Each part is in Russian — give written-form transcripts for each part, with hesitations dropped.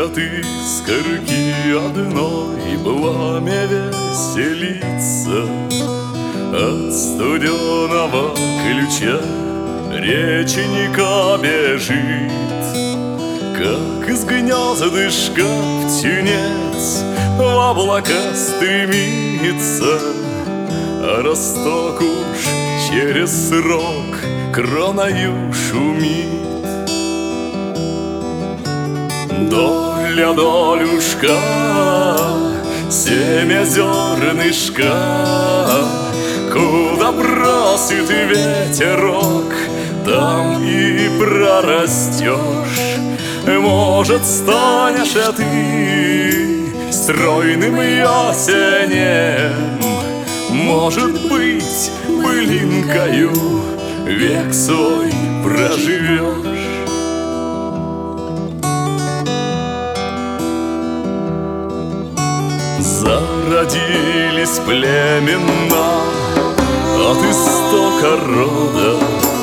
от искорки одной пламя веселится, от студеного ключа реченька бежит, как из гнездышка птенец в облака стремится, а росток уж через срок кроною шумит. Доля, долюшка, семя зернышка, куда бросит ветерок, там и прорастешь. Может, станешь ты стройным ясенем, может быть, былинкою век свой проживешь. Зародились племена от истока рода,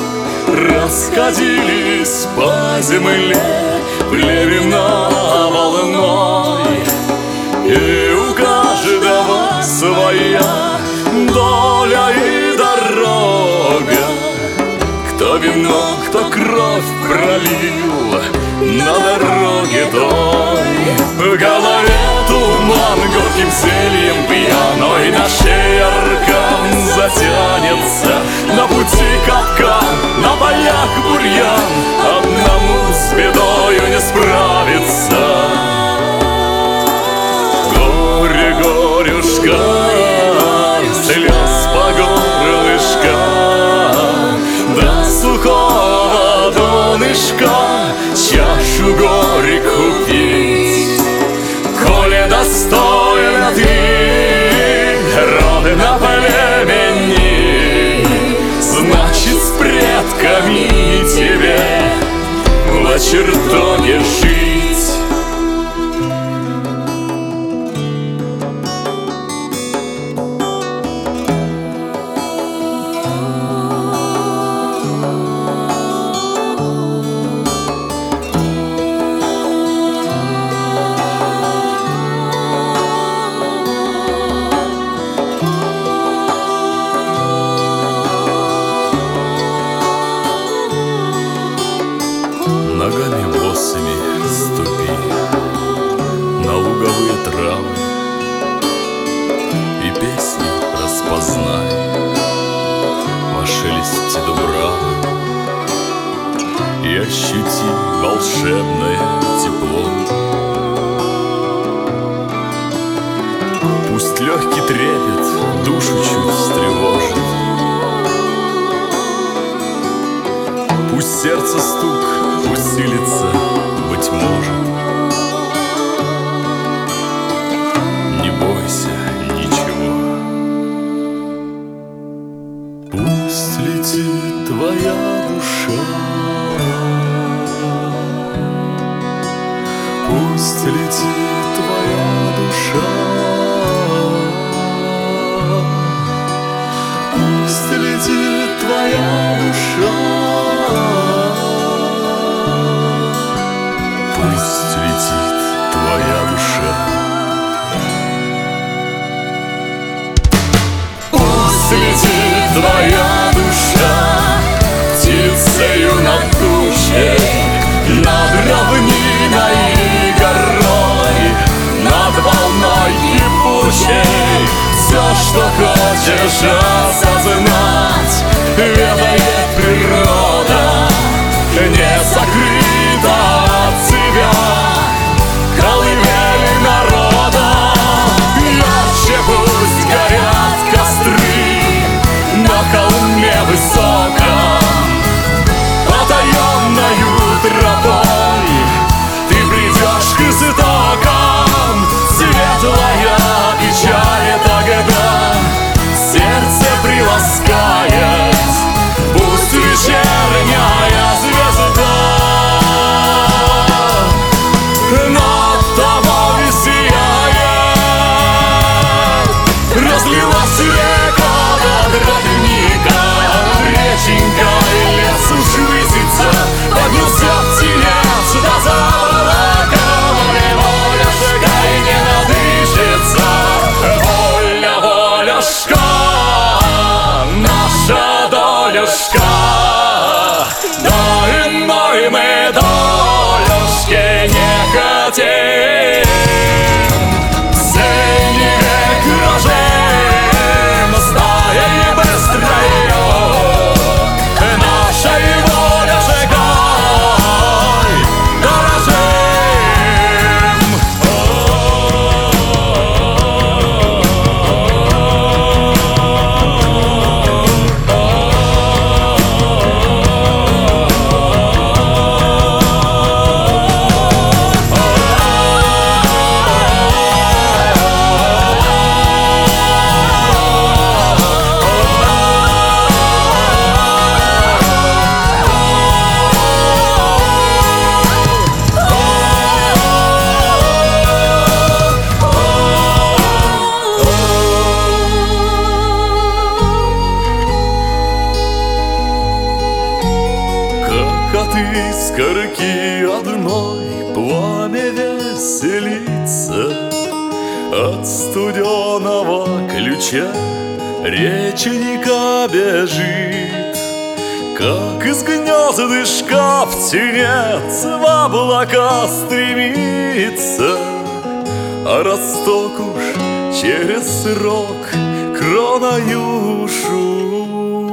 расходились по земле племена волной, и у каждого своя доля и дорога. Кто вино, кто кровь пролил на дороге той. В голове туман горьким зельем пьяной, на шее аркан затянется, на пути капкан, на полях бурьян, одному с бедою не справиться. Горе, горюшка, слез по горлышка, до сухого донышка чашу горькую пить. Коли достойна ты родина племени, значит, с предками тебе в чертоге жить. Ногами босыми ступи на луговые травы и песню распознай во шелесте дубравы, и ощути волшебное тепло. Пусть легкий трепет душу чуть встревожит, пусть сердце стук усилится, быть может. Не бойся ничего. Пусть летит твоя душа, пусть летит твоя душа, пусть летит твоя душа. Пусть летит твоя душа. Пусть летит твоя душа птицею над тучей, над равниной и горой, над волной кипучей. Все, что хочешь осознать, ведает природа, не закрыта от тебя колыбель народа. Ярче пусть горят костры на холме высоком, потаенною тропой ты придешь к истокам. Светлая печаль тогда сердце приласкает, пусть вечерняя звезда корки одной пламя веселится. От студеного ключа реченька бежит, как из гнездышка птенец в облака стремится. А росток уж через срок кроною шумит.